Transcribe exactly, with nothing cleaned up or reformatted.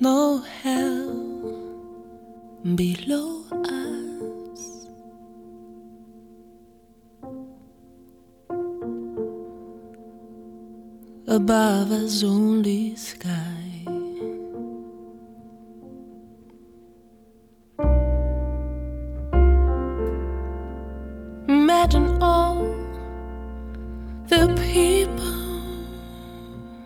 no hell below us. Above us only sky. Imagine all